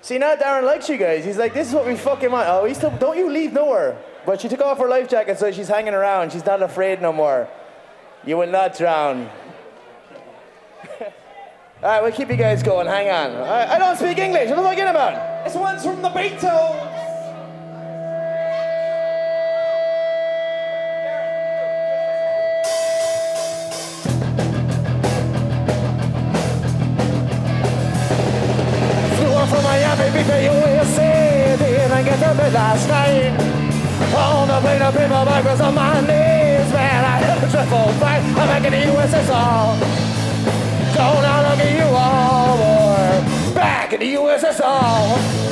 See, now Darren likes you guys. He's like, this is what we fucking want. Oh, he's still, don't you leave nowhere. But she took off her life jacket, so she's hanging around. She's not afraid no more. You will not drown. All right, we'll keep you guys going. Hang on. All right, I don't speak English. What am I getting about? This one's from the Beatles. From Miami Beach to USA, didn't get to bed last night. On the plane of paper bag was on my knees, man. I had a dreadful fight. I'm back in the USSR. Don't I look at you all, boy. Back in the USSR.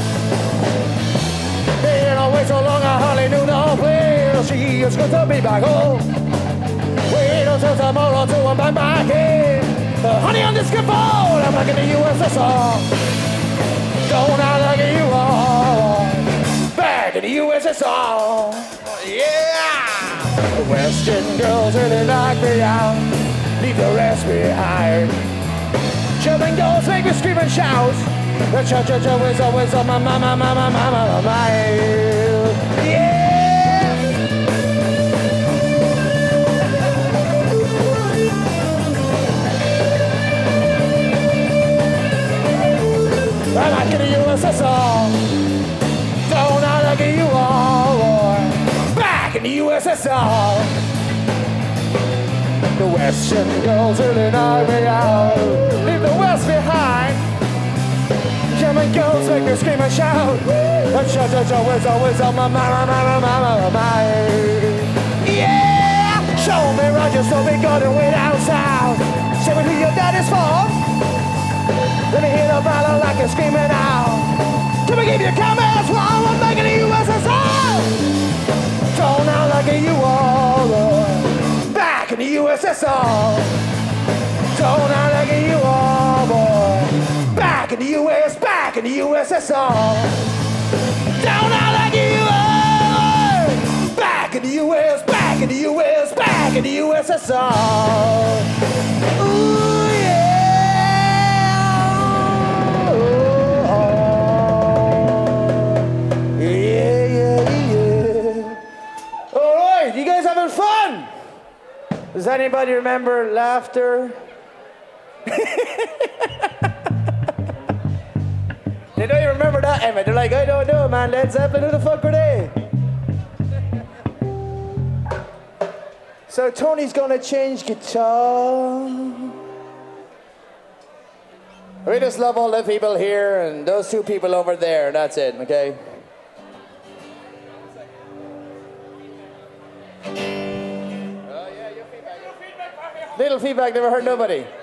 Been away so long I hardly knew the place. She is good to be back home. Wait until tomorrow till I'm back in. Honey on this scaffold, I'm back in the USSR. Don't I look at you all, back in the USSR. Yeah! The Western girls really knock me out, leave the rest behind. German girls make me scream and shout. The cha-cha-cha whistle, my mama, mama, mama, mama. Yeah! I'm back in the USSR. Don't I look at you all, boy. Back in the USSR. The Western girls really knock me out, leave the West behind. German girls make me scream and shout. Cha-cha-cha, whistle, my mama, mama, mama, mama. Yeah! Show me Roger, so we got it way down south. Show me who your dad is for. Let me hear the battle like you're screaming out. Can we keep your comments while I'm back in the USSR? Don't I look at you all, boy. Back in the USSR. Don't I look at you all, boy. Back in the US, back in the USSR. Don't I look at you all, back in the US, back in the US, back in the USSR. Ooh, yeah. You guys having fun? Does anybody remember laughter? They don't even remember that, Emmett. They're like, I don't know, man. Led Zeppelin, who the fuck were they? So Tony's gonna change guitar. We just love all the people here and those two people over there. That's it, okay? Little feedback, never hurt nobody.